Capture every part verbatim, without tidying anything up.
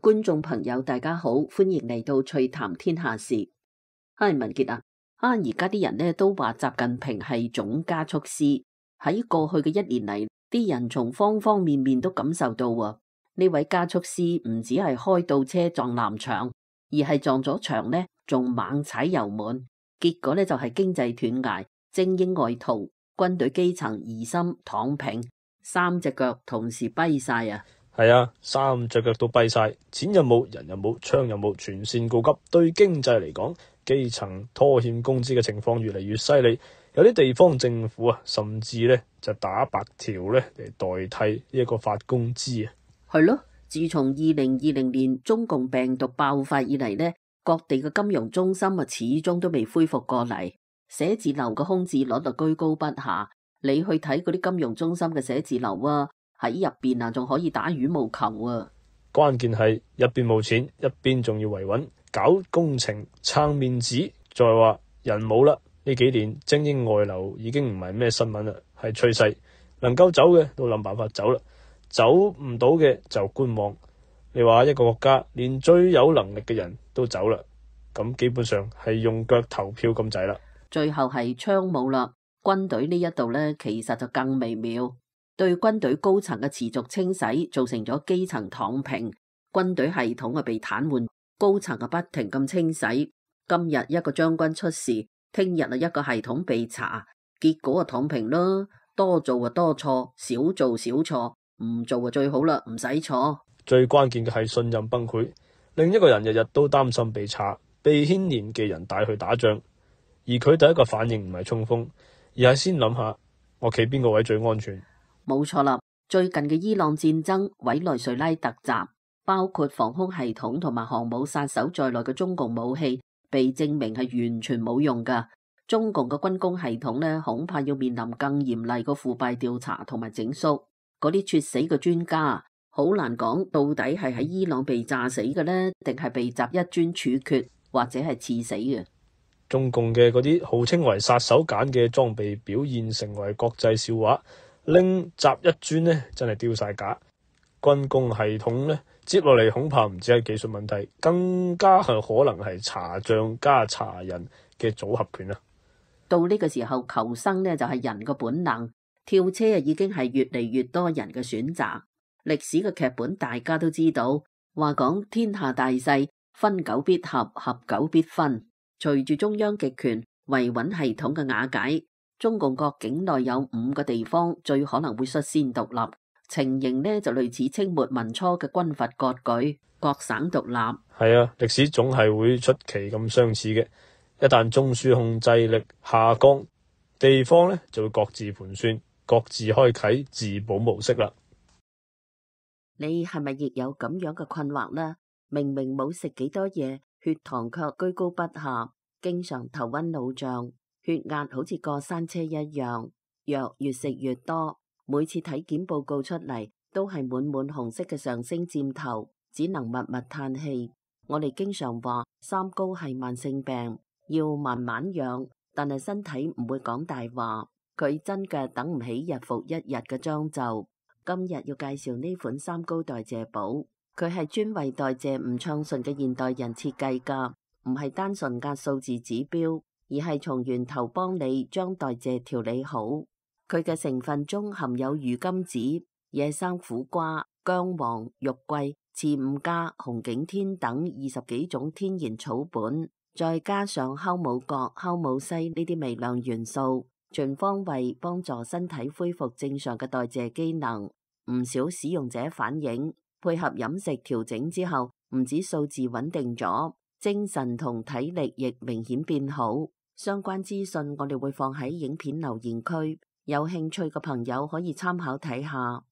觀眾朋友大家好，歡迎嚟到趣談天下事。嗨，文傑啊，啊而家啲人呢都話習近平係總加速師。喺過去嘅一年嚟，啲人從方方面面都感受到啊，呢位加速師唔止係開倒車撞南牆，而係撞咗牆呢仲猛踩油門，結果呢就係經濟斷崖、精英外逃、軍隊基層疑心躺平，三隻腳同時跛晒啊！ 係啊，三隻腳都跛晒，錢又冇，人又冇，槍又冇，全線告急。對經濟嚟講，基層拖欠工資嘅情況越嚟越犀利，有啲地方政府啊，甚至咧就打白條咧嚟代替呢一個發工資啊。 係咯，自從二零二零年中共病毒爆發以嚟呢，各地嘅金融中心啊，始終都未恢復過嚟，寫字樓嘅空置率就居高不下。你去睇嗰啲金融中心嘅寫字樓啊，喺入邊啊，仲可以打羽毛球啊！ 關鍵係一邊冇錢，一邊仲要維穩，搞工程撐面子，再話人冇啦。呢幾年精英外流已經唔係咩新聞啦，係趨勢。能夠走嘅都諗辦法走啦，走唔到嘅就觀望。你話一個國家連最有能力嘅人都走啦，咁基本上係用腳投票咁滯啦。 最後係槍冇啦，軍隊呢一度呢，其實就更微妙。對軍隊高層嘅持續清洗，造成咗基層躺平，軍隊系統啊被癱瘓，高層啊不停咁清洗。今日一個將軍出事，聽日啊一個系統被查，結果啊躺平啦。多做啊多錯，少做少錯，唔做啊最好啦，唔使錯。 最關鍵嘅係信任崩潰，另一個人日日都擔心被查，被牽連嘅人帶去打仗，而佢第一個反應唔係衝鋒，而係先諗下我企邊個位最安全。 冇錯啦，最近嘅伊朗戰爭、委內瑞拉突襲，包括防空系統同埋航母殺手在內嘅中共武器，被證明係完全冇用噶。中共嘅軍工系統呢，恐怕要面臨更嚴厲嘅腐敗調查同埋整肅。嗰啲猝死嘅專家，好難講到底係喺伊朗被炸死嘅呢，定係被襲一磚處決，或者係刺死嘅。 中共嘅嗰啲號稱為殺手鐧嘅裝備表現成為國際笑話。拎集一磚呢，真係丟晒架。軍工系統呢，接落嚟恐怕唔止係技術問題，更加係可能係查賬加查人嘅組合拳啊！ 到呢個時候，求生呢就係人嘅本能，跳車啊已經係越嚟越多人嘅選擇。歷史嘅劇本大家都知道，話講天下大勢，分久必合，合久必分。隨住中央極權維穩系統嘅瓦解，中共國境內有五個地方最可能會率先獨立，情形呢就類似清末民初嘅軍閥割據，各省獨立。 係啊，歷史總係會出奇咁相似嘅。一旦中樞控制力下降，地方呢就會各自盤算，各自開啟自保模式啦。 你係咪亦有咁樣嘅困惑呢？明明冇食幾多嘢，血糖卻居高不下，經常頭暈腦脹。血壓好似過山車一樣，藥越食越多，每次體檢報告出嚟都係滿滿紅色嘅上升箭頭，只能默默嘆氣。我哋經常話三高係慢性病，要慢慢養，但係身體唔會講大話，佢真嘅等唔起日復一日嘅將就。今日要介紹呢款三高代謝寶，佢係專為代謝唔暢順嘅現代人設計噶，唔係單純壓數字指標，而係從源頭幫你將代謝調理好。佢嘅成分中含有魚甘子、野生苦瓜、薑黃、肉桂、刺五加、紅景天等二十幾種天然草本，再加上酵母角、酵母硒呢啲微量元素，全方位幫助身體恢復正常嘅代謝機能。唔少使用者反映，配合飲食調整之後，唔止數字穩定咗，精神同體力亦明顯變好。相關資訊我哋會放喺影片留言區，有興趣嘅朋友可以參考睇下。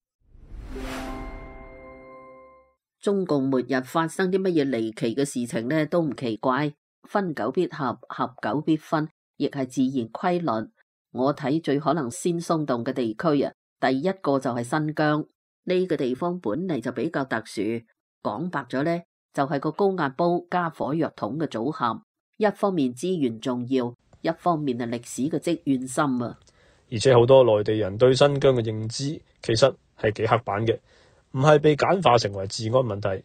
中共末日發生啲乜嘢離奇嘅事情呢？都唔奇怪，分久必合，合久必分，亦係自然規律。我睇最可能先鬆動嘅地區啊，第一個就係新疆。呢個地方本嚟就比較特殊，講白咗呢，就係個高壓煲加火藥桶嘅組合。一方面資源重要，一方面係歷史嘅積怨心啊！ 而且好多內地人對新疆嘅認知其實係幾刻板嘅，唔係被簡化成為治安問題，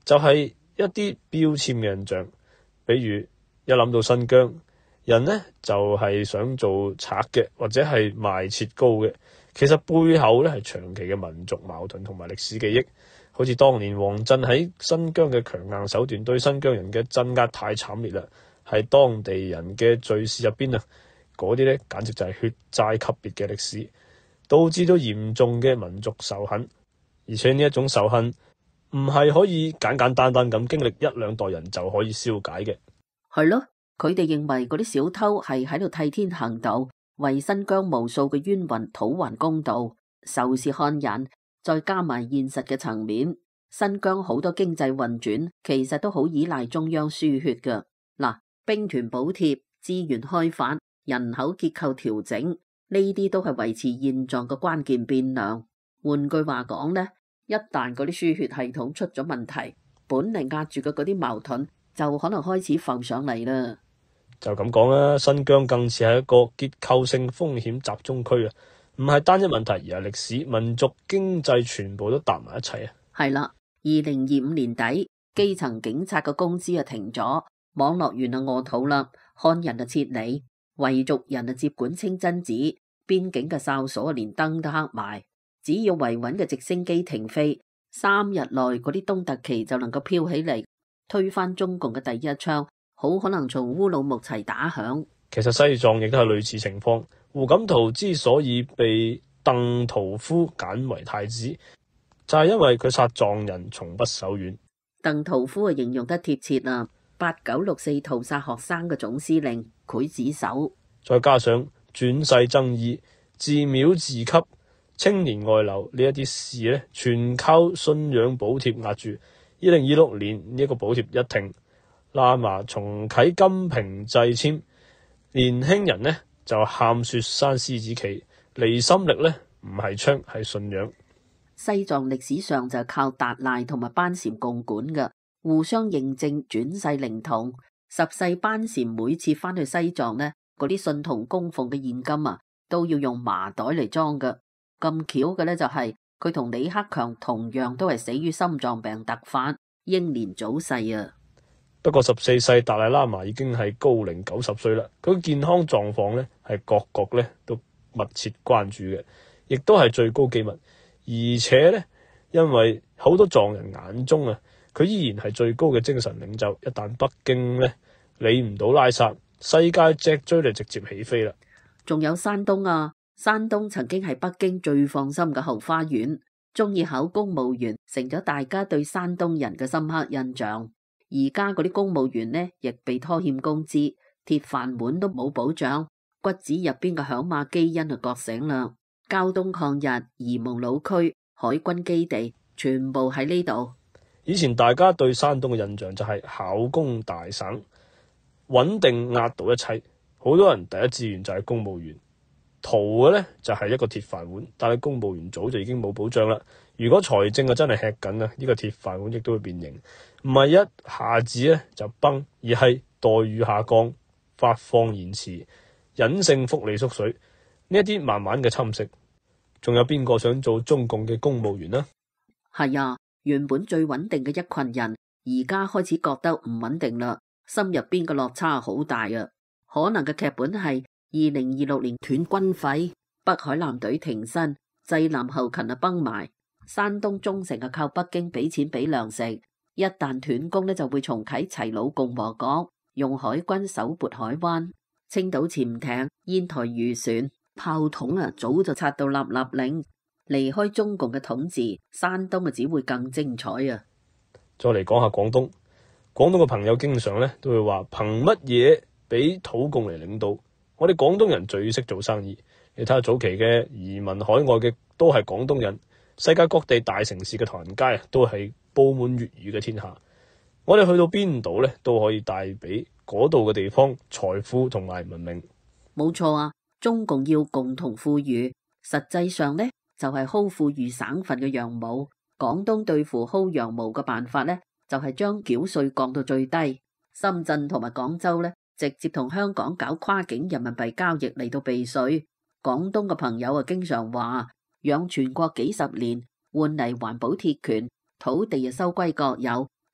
就係一啲標籤嘅印象，比如一諗到新疆人呢，就係想做賊嘅，或者係賣切糕嘅。其實背後咧係長期嘅民族矛盾同埋歷史記憶，好似當年王震喺新疆嘅強硬手段對新疆人嘅鎮壓太慘烈啦，係當地人嘅敘事入邊啊，嗰啲咧簡直就係血債級別嘅歷史，導致到嚴重嘅民族仇恨，而且呢一種仇恨唔係可以簡簡單單咁經歷一兩代人就可以消解嘅。 係咯，佢哋認為嗰啲小偷係喺度替天行道，為新疆無數嘅冤魂討還公道，仇視漢人。再加埋現實嘅層面，新疆好多經濟運轉其實都好依賴中央輸血㗎。嗱，兵團補貼、資源開發、人口結構調整，呢啲都係維持現狀嘅關鍵變量。換句話講呢，一旦嗰啲輸血系統出咗問題，本嚟壓住嘅嗰啲矛盾就可能開始浮上嚟啦。 就咁講啦，新疆更似係一個結構性風險集中區啊，唔係單一問題，而係歷史、民族、經濟全部都搭埋一齊啊。 係啦，二零二五年底，基層警察嘅工資啊停咗，網絡員啊餓肚啦，漢人啊撤離，維族人啊接管清真寺，邊境嘅哨所啊連燈都黑埋，只要維穩嘅直升機停飛，三日內嗰啲東突旗就能夠飄起嚟，推翻中共嘅第一槍，好可能從烏魯木齊打響。 其實西藏亦都係類似情況。胡錦濤之所以被鄧屠夫揀為太子，就係因為佢殺藏人從不手軟。 鄧屠夫啊形容得貼切啊，八九六四屠殺學生嘅總司令，劊子手。 再加上轉世爭議、自廟自給、青年外流呢一啲事呢，全靠信仰補貼壓住。二零二六年呢一個補貼一停，喇嘛重啟金瓶掣籤，年輕人呢就喊雪山獅子旗，離心力呢唔係槍係信仰。 西藏歷史上就係靠達賴同埋班禪共管嘅，互相認證轉世靈童。十世班禪每次翻去西藏呢，嗰啲信徒供奉嘅現金啊，都要用麻袋嚟裝嘅。咁巧嘅呢，就係佢同李克強同樣都係死於心臟病突發，英年早逝啊。 不過十四世達賴喇嘛已經係高齡九十歲啦，佢嘅健康狀況呢係各國呢都密切關注嘅，亦都係最高機密。而且呢，因為好多藏人眼中啊，佢依然係最高嘅精神領袖。一旦北京呢理唔到拉薩，世界脊椎就直接起飛啦。 仲有山東啊，山東曾經係北京最放心嘅後花園，中意考公務員成咗大家對山東人嘅深刻印象。而家嗰啲公務員呢，亦被拖欠工資，鐵飯碗都冇保障，骨子入邊嘅響馬基因就覺醒啦。膠東抗日、沂蒙老區、海軍基地，全部喺呢度。 以前大家對山東嘅印象就係考公大省，穩定壓倒一切。好多人第一志願就係公務員，圖嘅呢就係一個鐵飯碗。但係公務員早就已經冇保障啦。如果財政啊真係吃緊啊，呢個鐵飯碗亦都會變形，唔係一下子咧就崩，而係待遇下降、發放延遲、隱性福利縮水，呢一啲慢慢嘅侵蝕。仲有邊個想做中共嘅公務員呢？係啊，原本最穩定嘅一群人，而家開始覺得唔穩定啦，心入邊嘅落差好大啊！可能嘅劇本係二零二六年斷軍費，北海艦隊停薪，濟南後勤啊崩埋，山東忠誠啊靠北京俾錢俾糧食，一旦斷供呢，就會重啟齊魯共和國，用海軍搜撥海灣，青島潛艇、煙台漁船。炮筒啊，早就拆到立立令。離開中共嘅統治，山東啊只會更精彩啊！ 再嚟講下廣東，廣東嘅朋友經常咧都會話：憑乜嘢俾土共嚟領導？我哋廣東人最識做生意。你睇下早期嘅移民海外嘅都係廣東人，世界各地大城市嘅唐人街啊，都係佈滿粵語嘅天下。我哋去到邊度咧，都可以帶俾嗰度嘅地方財富同埋文明。 冇錯啊！中共要共同富裕，實際上呢就係薅富裕省份嘅羊毛。廣東對付薅羊毛嘅辦法呢，就係將繳稅降到最低。深圳同埋廣州呢，直接同香港搞跨境人民幣交易嚟到避稅。廣東嘅朋友啊，經常話養全國幾十年，換嚟環保鐵拳，土地啊收歸國有，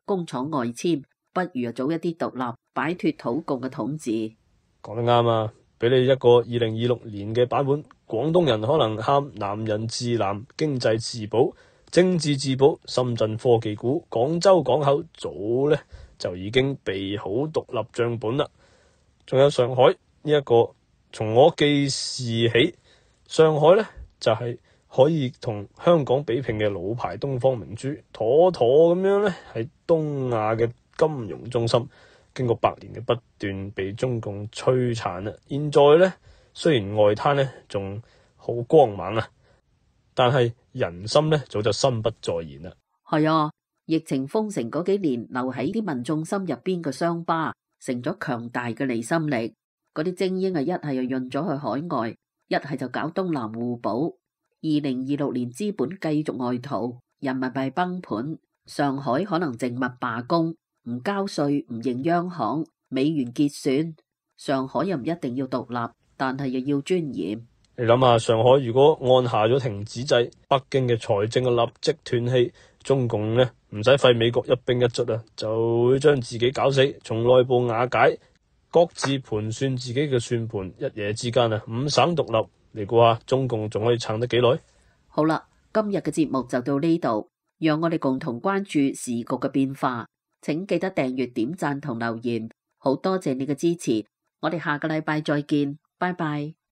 工廠外遷，不如早一啲獨立，擺脫土共嘅統治。 講得啱啊！俾你一個二零二六年嘅版本，廣東人可能喊男人治男、經濟自保、政治自保、深圳科技股、廣州港口早呢就已經備好獨立帳本啦。仲有上海呢一個，從我記事起，上海呢就係可以同香港比拼嘅老牌東方明珠，妥妥咁樣呢係東亞嘅金融中心。經過百年嘅不斷被中共摧殘啦，現在呢雖然外灘呢仲好光猛啊，但係人心呢早就心不在焉啦。 係啊，疫情封城嗰幾年，留喺啲民眾心入邊嘅傷疤，成咗強大嘅離心力。嗰啲精英啊，一係又潤咗去海外，一係就搞東南互保。二零二六年資本繼續外逃，人民幣崩盤，上海可能靜默罷工。唔交稅，唔認央行，美元結算。上海又唔一定要獨立，但係又要尊嚴。 你諗下，上海如果按下咗停止制，北京嘅財政啊立即斷氣，中共呢唔使費美國一兵一卒啊，就會將自己搞死，從內部瓦解，各自盤算自己嘅算盤，一夜之間啊五省獨立，你估下中共仲可以撐得幾耐？ 好啦，今日嘅節目就到呢度，讓我哋共同關注時局嘅變化。請記得訂閱、點讚同留言，好多謝你嘅支持。我哋下個禮拜再見，拜拜。